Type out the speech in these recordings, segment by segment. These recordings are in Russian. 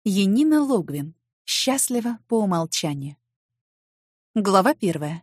Янина Логвин. Счастлива по умолчанию. Глава 1.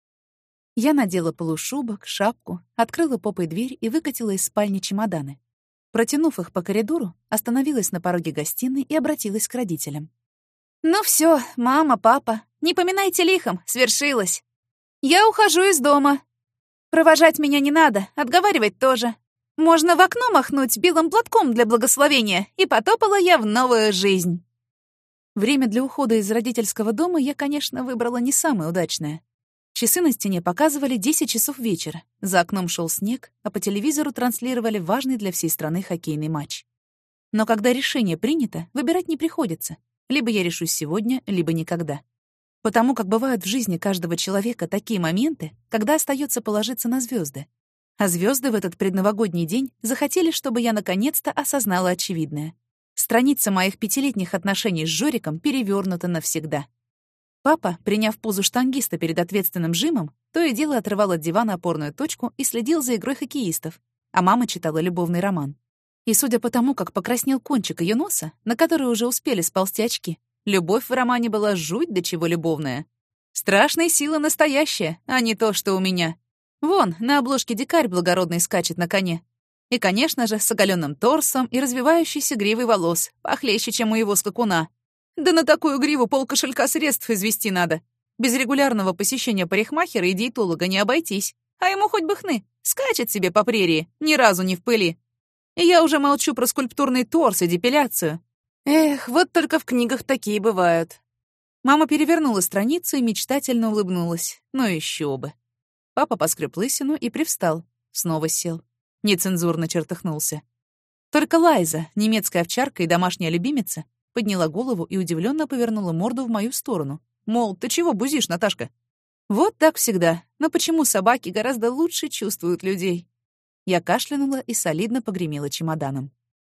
Я надела полушубок, шапку, открыла попой дверь и выкатила из спальни чемоданы. Протянув их по коридору, остановилась на пороге гостиной и обратилась к родителям. «Ну все, мама, папа, не поминайте лихом, свершилось. Я ухожу из дома. Провожать меня не надо, отговаривать тоже. Можно в окно махнуть белым платком для благословения, и потопала я в новую жизнь». Время для ухода из родительского дома я, конечно, выбрала не самое удачное. Часы на стене показывали 10 часов вечера. За окном шел снег, а по телевизору транслировали важный для всей страны хоккейный матч. Но когда решение принято, выбирать не приходится. Либо я решусь сегодня, либо никогда. Потому как бывают в жизни каждого человека такие моменты, когда остается положиться на звезды. А звезды в этот предновогодний день захотели, чтобы я наконец-то осознала очевидное. Страница моих 5-летних отношений с Жориком перевернута навсегда. Папа, приняв позу штангиста перед ответственным жимом, то и дело отрывал от дивана опорную точку и следил за игрой хоккеистов, а мама читала любовный роман. И судя по тому, как покраснел кончик ее носа, на который уже успели сползти очки, любовь в романе была жуть до чего любовная. Страшная сила настоящая, а не то, что у меня. Вон, на обложке дикарь благородный скачет на коне. И, конечно же, с оголенным торсом и развивающейся гривой волос, похлеще, чем у его скакуна. Да на такую гриву полкошелька средств извести надо. Без регулярного посещения парикмахера и диетолога не обойтись. А ему хоть бы хны, скачет себе по прерии, ни разу не в пыли. И я уже молчу про скульптурный торс и депиляцию. Эх, вот только в книгах такие бывают. Мама перевернула страницу и мечтательно улыбнулась. Ну еще бы. Папа поскреб лысину и привстал. Снова сел. Нецензурно чертыхнулся. Только Лайза, немецкая овчарка и домашняя любимица, подняла голову и удивленно повернула морду в мою сторону. Мол, ты чего бузишь, Наташка? Вот так всегда. Но почему собаки гораздо лучше чувствуют людей? Я кашлянула и солидно погремела чемоданом.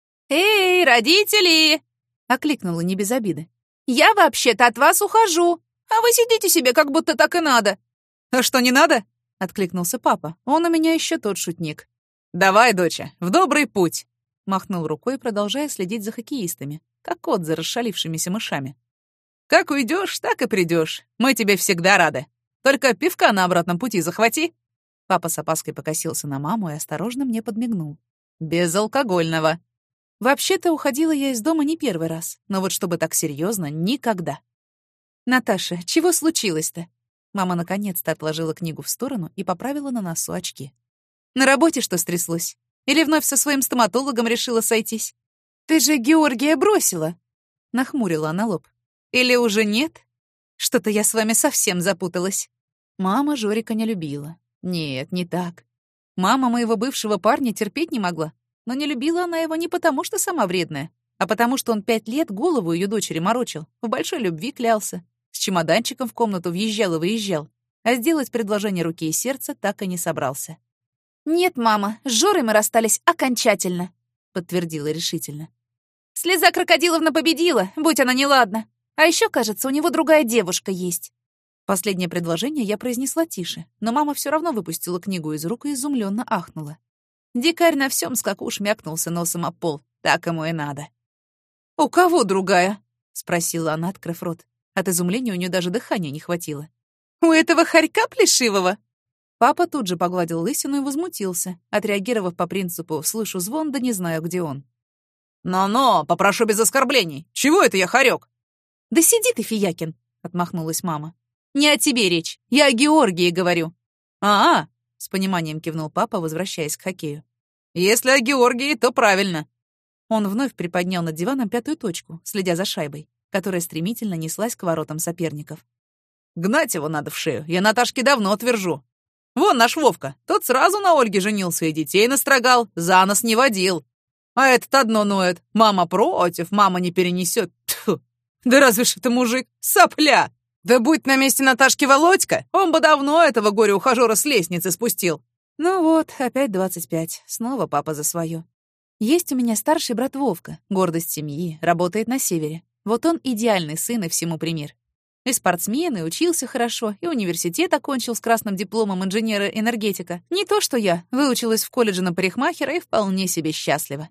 «Эй, родители!» — окликнула не без обиды. «Я вообще-то от вас ухожу, а вы сидите себе, как будто так и надо». «А что, не надо?» — откликнулся папа. Он у меня еще тот шутник. «Давай, доча, в добрый путь!» — махнул рукой, продолжая следить за хоккеистами, как кот за расшалившимися мышами. «Как уйдешь, так и придешь. Мы тебе всегда рады. Только пивка на обратном пути захвати». Папа с опаской покосился на маму и осторожно мне подмигнул. «Безалкогольного». Вообще-то уходила я из дома не первый раз, но вот чтобы так серьезно, никогда. «Наташа, чего случилось-то?» Мама наконец-то отложила книгу в сторону и поправила на носу очки. «На работе что стряслось? Или вновь со своим стоматологом решила сойтись? Ты же Георгия бросила!» Нахмурила она лоб. «Или уже нет? Что-то я с вами совсем запуталась». Мама Жорика не любила. Нет, не так. Мама моего бывшего парня терпеть не могла. Но не любила она его не потому, что сама вредная, а потому, что он 5 лет голову ее дочери морочил, в большой любви клялся, с чемоданчиком в комнату въезжал и выезжал, а сделать предложение руки и сердца так и не собрался. «Нет, мама, с Жорой мы расстались окончательно», — подтвердила решительно. «Слеза Крокодиловна победила, будь она неладна. А еще, кажется, у него другая девушка есть». Последнее предложение я произнесла тише, но мама все равно выпустила книгу из рук и изумленно ахнула. Дикарь на всем скаку шмякнулся носом об пол. Так ему и надо. «У кого другая?» — спросила она, открыв рот. От изумления у нее даже дыхания не хватило. «У этого хорька плешивого?» Папа тут же погладил лысину и возмутился, отреагировав по принципу «слышу звон, да не знаю, где он». «Но-но, попрошу без оскорблений. Чего это я хорек?» «Да сиди ты, Фиякин!» — отмахнулась мама. «Не о тебе речь. Я о Георгии говорю». «А-а!» — с пониманием кивнул папа, возвращаясь к хоккею. «Если о Георгии, то правильно». Он вновь приподнял над диваном 5-ю точку, следя за шайбой, которая стремительно неслась к воротам соперников. «Гнать его надо в шею. Я Наташке давно твержу. Вон наш Вовка. Тот сразу на Ольге женился и детей настрогал, за нос не водил. А этот одно ноет. Мама против, мама не перенесет. Тьфу. Да разве ж это мужик? Сопля! Да будь на месте Наташки Володька, он бы давно этого горя-ухажёра с лестницы спустил». Ну вот, опять 25. Снова папа за своё. Есть у меня старший брат Вовка, гордость семьи, работает на севере. Вот он идеальный сын и всему пример. И спортсмен, и учился хорошо, и университет окончил с красным дипломом инженера-энергетика. Не то что я, выучилась в колледже на парикмахера и вполне себе счастлива.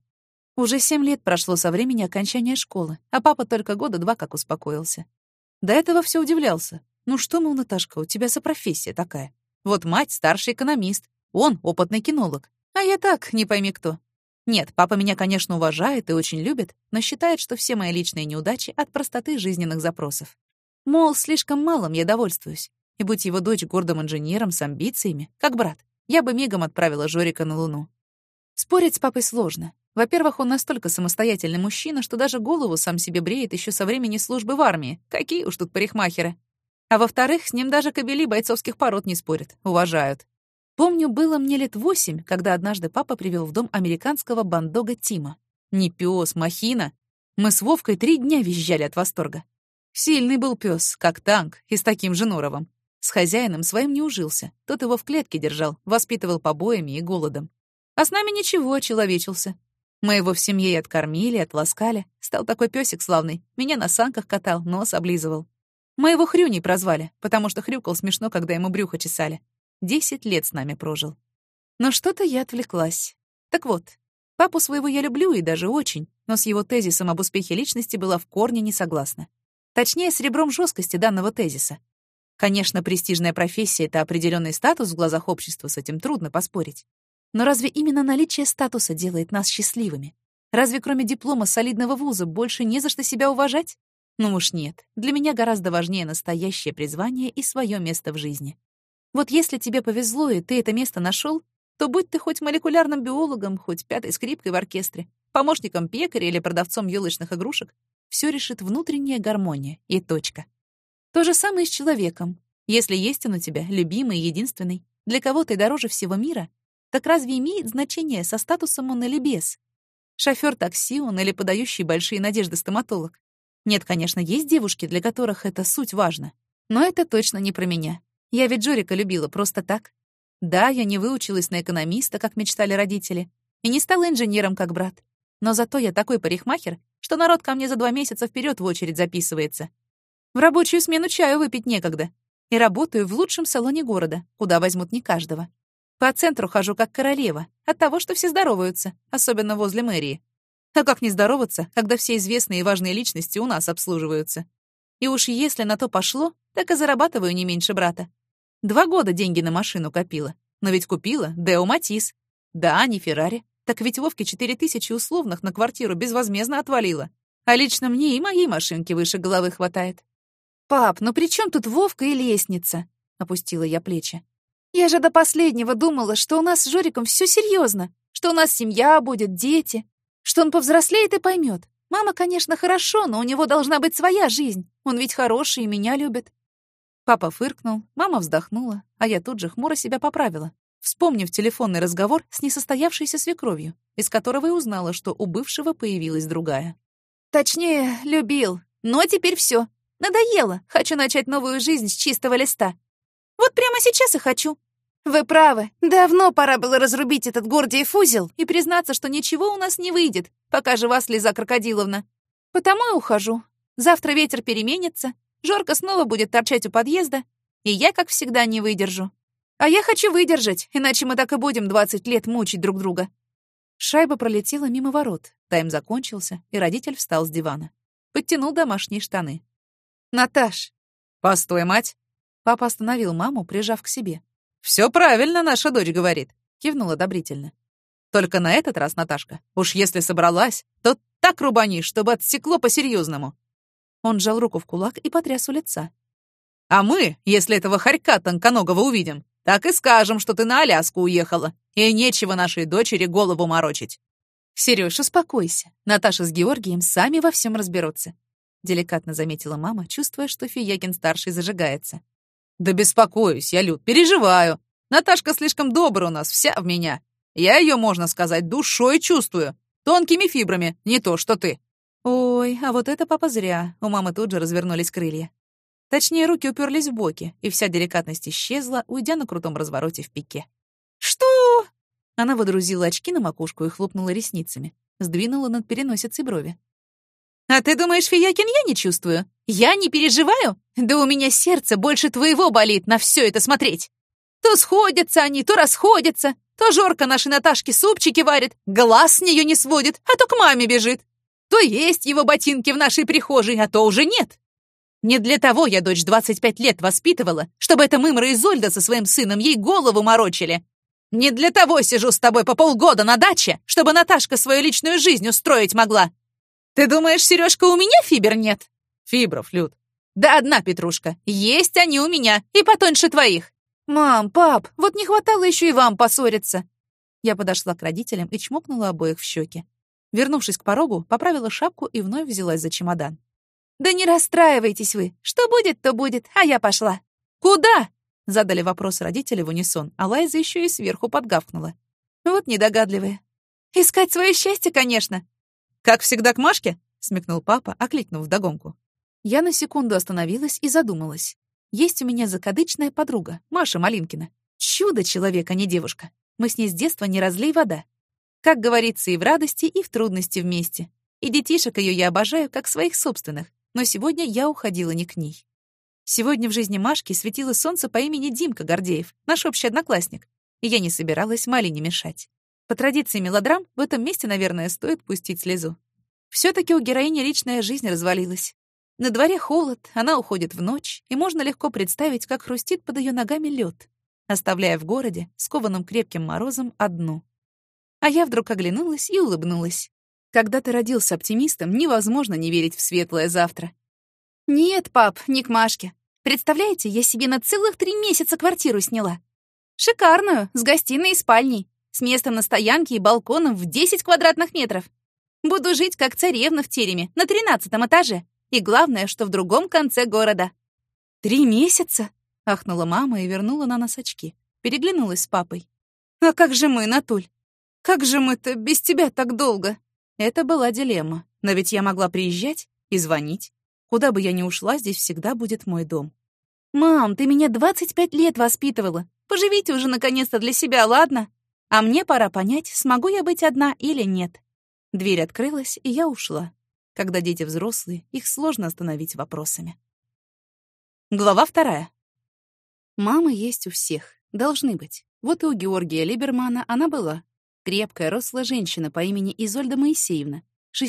Уже 7 лет прошло со времени окончания школы, а папа только года 2 как успокоился. До этого все удивлялся. Ну что, мол, Наташка, у тебя за профессия такая? Вот мать — старший экономист, он — опытный кинолог. А я так, не пойми кто. Нет, папа меня, конечно, уважает и очень любит, но считает, что все мои личные неудачи от простоты жизненных запросов. Мол, слишком малым я довольствуюсь. И будь его дочь гордым инженером с амбициями, как брат, я бы мигом отправила Жорика на Луну. Спорить с папой сложно. Во-первых, он настолько самостоятельный мужчина, что даже голову сам себе бреет еще со времени службы в армии. Какие уж тут парикмахеры. А во-вторых, с ним даже кобели бойцовских пород не спорят, уважают. Помню, было мне лет 8, когда однажды папа привел в дом американского бандога Тима. Не пёс, махина. Мы с Вовкой 3 дня визжали от восторга. Сильный был пёс, как танк, и с таким же норовом. С хозяином своим не ужился. Тот его в клетке держал, воспитывал побоями и голодом. А с нами ничего, человечился. Мы его в семье и откормили, отласкали. Стал такой пёсик славный. Меня на санках катал, нос облизывал. Мы его Хрюней прозвали, потому что хрюкал смешно, когда ему брюхо чесали. 10 лет с нами прожил. Но что-то я отвлеклась. Так вот, папу своего я люблю и даже очень, но с его тезисом об успехе личности была в корне не согласна. Точнее, с ребром жёсткости данного тезиса. Конечно, престижная профессия — это определенный статус в глазах общества, с этим трудно поспорить. Но разве именно наличие статуса делает нас счастливыми? Разве кроме диплома солидного вуза больше не за что себя уважать? Ну уж нет. Для меня гораздо важнее настоящее призвание и свое место в жизни. Вот если тебе повезло, и ты это место нашел, то будь ты хоть молекулярным биологом, хоть 5-й скрипкой в оркестре, помощником пекаря или продавцом ёлочных игрушек, все решит внутренняя гармония и точка. То же самое и с человеком. Если есть он у тебя, любимый и единственный, для кого ты дороже всего мира, так разве имеет значение, со статусом он или без? Шофёр такси он или подающий большие надежды стоматолог? Нет, конечно, есть девушки, для которых это суть важно. Но это точно не про меня. Я ведь Жорика любила просто так. Да, я не выучилась на экономиста, как мечтали родители, и не стала инженером, как брат. Но зато я такой парикмахер, что народ ко мне за 2 месяца вперед в очередь записывается. В рабочую смену чаю выпить некогда. И работаю в лучшем салоне города, куда возьмут не каждого. По центру хожу как королева, от того, что все здороваются, особенно возле мэрии. А как не здороваться, когда все известные и важные личности у нас обслуживаются? И уж если на то пошло, так и зарабатываю не меньше брата. 2 года деньги на машину копила. Но ведь купила Део Матис. Да, не Феррари. Так ведь Вовке 4000 условных на квартиру безвозмездно отвалила. А лично мне и моей машинки выше головы хватает. «Пап, ну при чем тут Вовка и лестница?» — опустила я плечи. «Я же до последнего думала, что у нас с Жориком все серьезно, что у нас семья будет, дети, что он повзрослеет и поймет. Мама, конечно, хорошо, но у него должна быть своя жизнь. Он ведь хороший и меня любит». Папа фыркнул, мама вздохнула, а я тут же хмуро себя поправила, вспомнив телефонный разговор с несостоявшейся свекровью, из которого и узнала, что у бывшего появилась другая. «Точнее, любил, но теперь все. Надоело. Хочу начать новую жизнь с чистого листа. Вот прямо сейчас и хочу. Вы правы. Давно пора было разрубить этот Гордиев узел и признаться, что ничего у нас не выйдет, пока жива Слеза Крокодиловна. Потому и ухожу. Завтра ветер переменится, Жорка снова будет торчать у подъезда, и я, как всегда, не выдержу. А я хочу выдержать, иначе мы так и будем 20 лет мучить друг друга». Шайба пролетела мимо ворот. Тайм закончился, и родитель встал с дивана. Подтянул домашние штаны. «Наташ!» «Постой, мать!» Папа остановил маму, прижав к себе. «Всё правильно наша дочь говорит», — кивнул одобрительно. «Только на этот раз, Наташка, уж если собралась, то так рубани, чтобы отсекло по-серьёзному». Он сжал руку в кулак и потряс у лица. «А мы, если этого хорька тонконогого увидим, так и скажем, что ты на Аляску уехала, и нечего нашей дочери голову морочить». «Серёж, успокойся. Наташа с Георгием сами во всём разберутся», — деликатно заметила мама, чувствуя, что Фиякин-старший зажигается. «Да беспокоюсь я, Люд, переживаю. Наташка слишком добра у нас, вся в меня. Я её, можно сказать, душой чувствую. Тонкими фибрами, не то что ты». Ой, а вот это папа зря. У мамы тут же развернулись крылья. Точнее, руки уперлись в боки, и вся деликатность исчезла, уйдя на крутом развороте в пике. «Что?» Она водрузила очки на макушку и хлопнула ресницами, сдвинула над переносицей брови. «А ты думаешь, Фиякин, я не чувствую? Я не переживаю? Да у меня сердце больше твоего болит на все это смотреть. То сходятся они, то расходятся. То Жорка нашей Наташке супчики варит, глаз с нее не сводит, а то к маме бежит. То есть его ботинки в нашей прихожей, а то уже нет. Не для того я дочь 25 лет воспитывала, чтобы эта мымра Изольда со своим сыном ей голову морочили. Не для того сижу с тобой по полгода на даче, чтобы Наташка свою личную жизнь устроить могла. Ты думаешь, Сережка, у меня фибер нет? Фибров, Люд. Да одна петрушка. Есть они у меня, и потоньше твоих. Мам, пап, вот не хватало еще и вам поссориться. Я подошла к родителям и чмокнула обоих в щеки. Вернувшись к порогу, поправила шапку и вновь взялась за чемодан. Да не расстраивайтесь вы. Что будет, то будет, а я пошла. Куда? Задали вопрос родители в унисон, а Лайза еще и сверху подгавкнула. Вот недогадливые. Искать свое счастье, конечно. Как всегда к Машке? Смекнул папа, окликнув вдогонку. Я на секунду остановилась и задумалась. Есть у меня закадычная подруга, Маша Малинкина. Чудо-человек, а не девушка. Мы с ней с детства не разлей вода. Как говорится, и в радости, и в трудности вместе. И детишек ее я обожаю, как своих собственных. Но сегодня я уходила не к ней. Сегодня в жизни Машки светило солнце по имени Димка Гордеев, наш общий одноклассник. И я не собиралась Малине мешать. По традиции мелодрам, в этом месте, наверное, стоит пустить слезу. Все-таки у героини личная жизнь развалилась. На дворе холод, она уходит в ночь, и можно легко представить, как хрустит под ее ногами лед, оставляя в городе, скованном крепким морозом, одну. А я вдруг оглянулась и улыбнулась. Когда ты родился оптимистом, невозможно не верить в светлое завтра. Нет, пап, не к Машке. Представляете, я себе на целых 3 месяца квартиру сняла. Шикарную, с гостиной и спальней, с местом на стоянке и балконом в 10 квадратных метров. Буду жить как царевна в тереме на 13-м этаже. И главное, что в другом конце города. 3 месяца? Ахнула мама и вернула на нас очки. Переглянулась с папой. А как же мы, Натуль? Как же мы-то без тебя так долго? Это была дилемма. Но ведь я могла приезжать и звонить. Куда бы я ни ушла, здесь всегда будет мой дом. Мам, ты меня 25 лет воспитывала. Поживите уже наконец-то для себя, ладно? А мне пора понять, смогу я быть одна или нет. Дверь открылась, и я ушла. Когда дети взрослые, их сложно остановить вопросами. Глава 2. Мама есть у всех. Должны быть. Вот и у Георгия Либермана она была. Крепкая, рослая женщина по имени Изольда Моисеевна,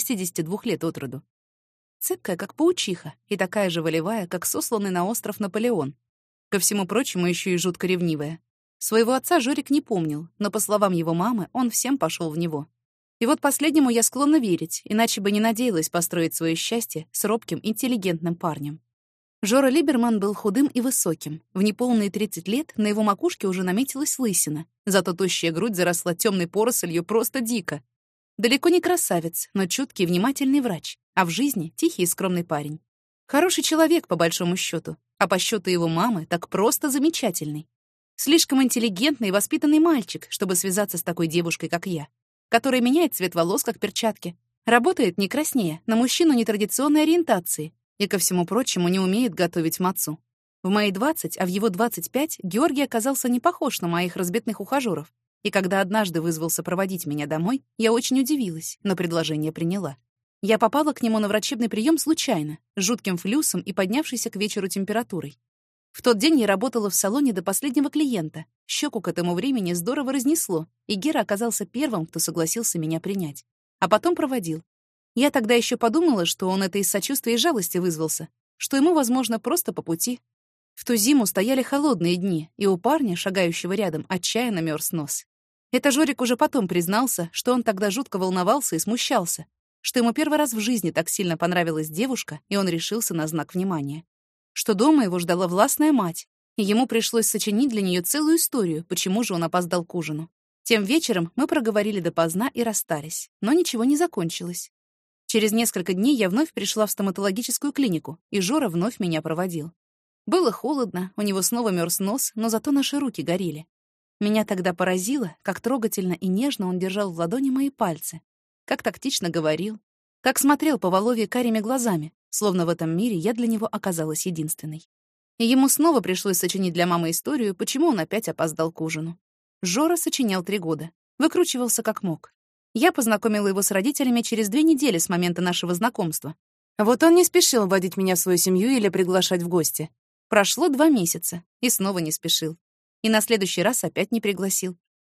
62 лет от роду. Цепкая, как паучиха, и такая же волевая, как сосланный на остров Наполеон. Ко всему прочему, еще и жутко ревнивая. Своего отца Жорик не помнил, но, по словам его мамы, он всем пошел в него. И вот последнему я склонна верить, иначе бы не надеялась построить свое счастье с робким, интеллигентным парнем. Жора Либерман был худым и высоким. В неполные 30 лет на его макушке уже наметилась лысина, зато тощая грудь заросла темной порослью просто дико. Далеко не красавец, но чуткий и внимательный врач, а в жизни тихий и скромный парень. Хороший человек, по большому счету, а по счету его мамы так просто замечательный. Слишком интеллигентный и воспитанный мальчик, чтобы связаться с такой девушкой, как я, которая меняет цвет волос, как перчатки, работает не краснее, на мужчину нетрадиционной ориентации и, ко всему прочему, не умеет готовить мацу. В мои 20, а в его 25 Георгий оказался не похож на моих разбитных ухажёров, и когда однажды вызвался проводить меня домой, я очень удивилась, но предложение приняла. Я попала к нему на врачебный прием случайно, с жутким флюсом и поднявшейся к вечеру температурой. В тот день я работала в салоне до последнего клиента. Щеку к этому времени здорово разнесло, и Гера оказался первым, кто согласился меня принять. А потом проводил. Я тогда еще подумала, что он это из сочувствия и жалости вызвался, что ему, возможно, просто по пути. В ту зиму стояли холодные дни, и у парня, шагающего рядом, отчаянно мерз нос. Это Жорик уже потом признался, что он тогда жутко волновался и смущался, что ему первый раз в жизни так сильно понравилась девушка, и он решился на знак внимания. Что дома его ждала властная мать, и ему пришлось сочинить для нее целую историю, почему же он опоздал к ужину. Тем вечером мы проговорили допоздна и расстались, но ничего не закончилось. Через несколько дней я вновь пришла в стоматологическую клинику, и Жора вновь меня проводил. Было холодно, у него снова мерз нос, но зато наши руки горели. Меня тогда поразило, как трогательно и нежно он держал в ладони мои пальцы, как тактично говорил, как смотрел по Воловье карими глазами, словно в этом мире я для него оказалась единственной. И ему снова пришлось сочинить для мамы историю, почему он опять опоздал к ужину. Жора сочинял 3 года, выкручивался как мог. Я познакомила его с родителями через 2 недели с момента нашего знакомства. Вот он не спешил вводить меня в свою семью или приглашать в гости. Прошло 2 месяца, и снова не спешил. И на следующий раз опять не пригласил.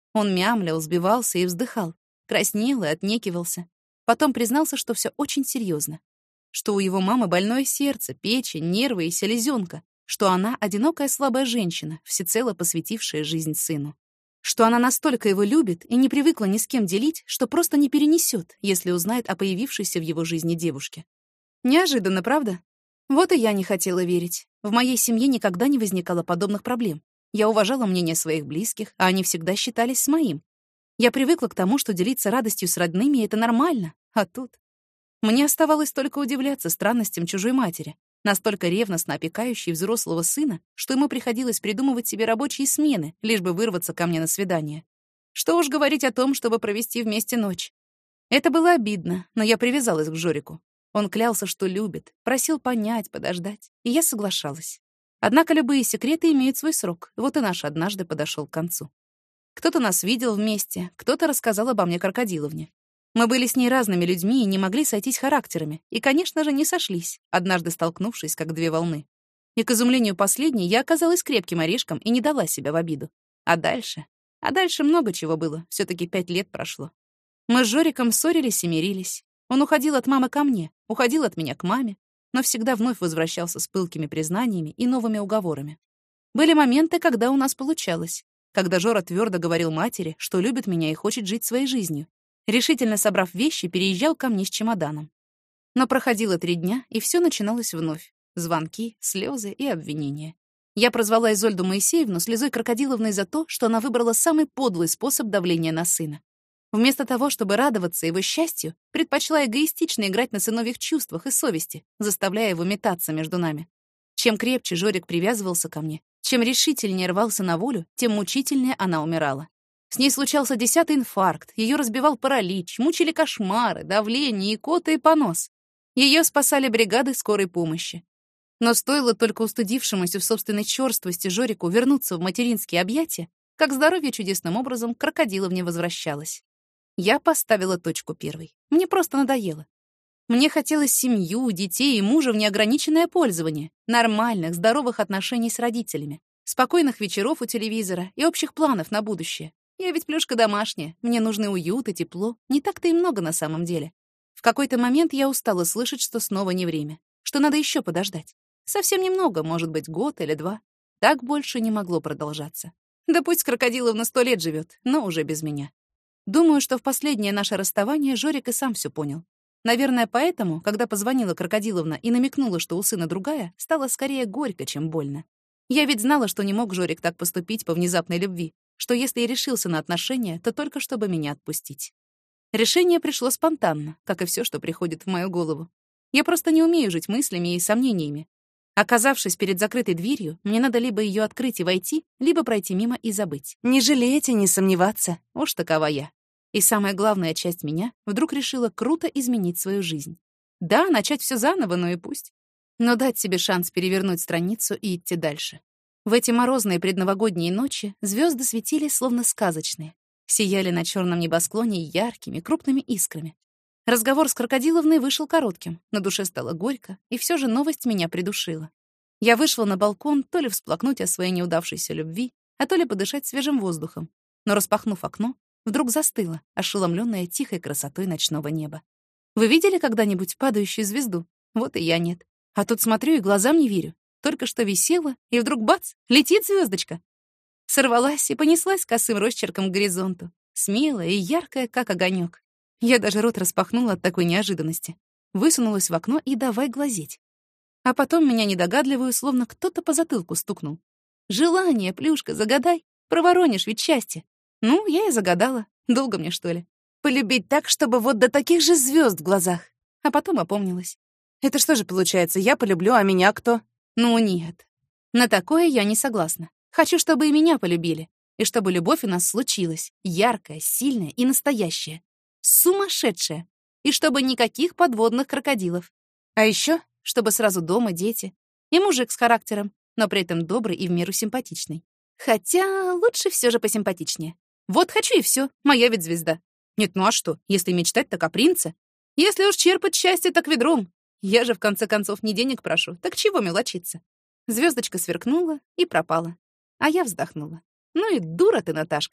Он мямлил, сбивался и вздыхал, краснел и отнекивался. Потом признался, что все очень серьезно, что у его мамы больное сердце, печень, нервы и селезенка, что она одинокая слабая женщина, всецело посвятившая жизнь сыну, что она настолько его любит и не привыкла ни с кем делить, что просто не перенесет, если узнает о появившейся в его жизни девушке. Неожиданно, правда? Вот и я не хотела верить. В моей семье никогда не возникало подобных проблем. Я уважала мнение своих близких, а они всегда считались с моим. Я привыкла к тому, что делиться радостью с родными — это нормально, а тут... Мне оставалось только удивляться странностям чужой матери, настолько ревностно опекающей взрослого сына, что ему приходилось придумывать себе рабочие смены, лишь бы вырваться ко мне на свидание. Что уж говорить о том, чтобы провести вместе ночь. Это было обидно, но я привязалась к Жорику. Он клялся, что любит, просил понять, подождать, и я соглашалась. Однако любые секреты имеют свой срок, вот и наш однажды подошел к концу. Кто-то нас видел вместе, кто-то рассказал обо мне Крокодиловне. Мы были с ней разными людьми и не могли сойтись характерами, и, конечно же, не сошлись, однажды столкнувшись, как две волны. И, к изумлению последней, я оказалась крепким орешком и не дала себя в обиду. А дальше много чего было, все таки 5 лет прошло. Мы с Жориком ссорились и мирились. Он уходил от мамы ко мне, уходил от меня к маме, но всегда вновь возвращался с пылкими признаниями и новыми уговорами. Были моменты, когда у нас получалось, когда Жора твердо говорил матери, что любит меня и хочет жить своей жизнью. Решительно собрав вещи, переезжал ко мне с чемоданом. Но проходило 3 дня, и все начиналось вновь. Звонки, слезы и обвинения. Я прозвала Изольду Моисеевну слезой крокодиловной за то, что она выбрала самый подлый способ давления на сына. Вместо того, чтобы радоваться его счастью, предпочла эгоистично играть на сыновьих чувствах и совести, заставляя его метаться между нами. Чем крепче Жорик привязывался ко мне, чем решительнее рвался на волю, тем мучительнее она умирала. С ней случался 10-й инфаркт, ее разбивал паралич, мучили кошмары, давление, икота и понос. Ее спасали бригады скорой помощи. Но стоило только устыдившемуся в собственной чёрствости Жорику вернуться в материнские объятия, как здоровье чудесным образом к Крокодиловне возвращалось. Я поставила точку первой. Мне просто надоело. Мне хотелось семью, детей и мужа в неограниченное пользование, нормальных, здоровых отношений с родителями, спокойных вечеров у телевизора и общих планов на будущее. Я ведь плюшка домашняя, мне нужны уют и тепло, не так-то и много на самом деле. В какой-то момент я устала слышать, что снова не время, что надо еще подождать. Совсем немного, может быть, год или 2. Так больше не могло продолжаться. Да пусть Крокодиловна 100 лет живет, но уже без меня. Думаю, что в последнее наше расставание Жорик и сам все понял. Наверное, поэтому, когда позвонила Крокодиловна и намекнула, что у сына другая, стало скорее горько, чем больно. Я ведь знала, что не мог Жорик так поступить по внезапной любви, что если и решился на отношения, то только чтобы меня отпустить. Решение пришло спонтанно, как и все, что приходит в мою голову. Я просто не умею жить мыслями и сомнениями. Оказавшись перед закрытой дверью, мне надо либо ее открыть и войти, либо пройти мимо и забыть. Не жалеть и не сомневаться. Уж такова я. И самая главная часть меня вдруг решила круто изменить свою жизнь. Да, начать все заново, ну и пусть. Но дать себе шанс перевернуть страницу и идти дальше. В эти морозные предновогодние ночи звезды светили словно сказочные, сияли на черном небосклоне яркими, крупными искрами. Разговор с Крокодиловной вышел коротким, на душе стало горько, и все же новость меня придушила. Я вышла на балкон то ли всплакнуть о своей неудавшейся любви, а то ли подышать свежим воздухом, но, распахнув окно, вдруг застыла, ошеломленная тихой красотой ночного неба. Вы видели когда-нибудь падающую звезду? Вот и я нет. А тут смотрю и глазам не верю. Только что висела, и вдруг бац, летит звездочка. Сорвалась и понеслась косым росчерком к горизонту, смелая и яркая, как огонек. Я даже рот распахнула от такой неожиданности. Высунулась в окно и давай глазеть. А потом меня недогадливую, словно кто-то по затылку стукнул. «Желание, Плюшка, загадай. Проворонишь ведь счастье». Ну, я и загадала. Долго мне, что ли? Полюбить так, чтобы вот до таких же звезд в глазах. А потом опомнилась. Это что же получается, я полюблю, а меня кто? Ну нет. На такое я не согласна. Хочу, чтобы и меня полюбили. И чтобы любовь у нас случилась. Яркая, сильная и настоящая. Сумасшедшая. И чтобы никаких подводных крокодилов. А еще, чтобы сразу дома дети. И мужик с характером, но при этом добрый и в меру симпатичный. Хотя лучше все же посимпатичнее. Вот хочу и все, моя ведь звезда. Нет, ну а что, если мечтать, так о принце? Если уж черпать счастье, так ведром. Я же, в конце концов, не денег прошу, так чего мелочиться? Звездочка сверкнула и пропала. А я вздохнула. Ну и дура ты, Наташка.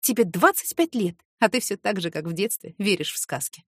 Тебе 25 лет, а ты все так же, как в детстве, веришь в сказки.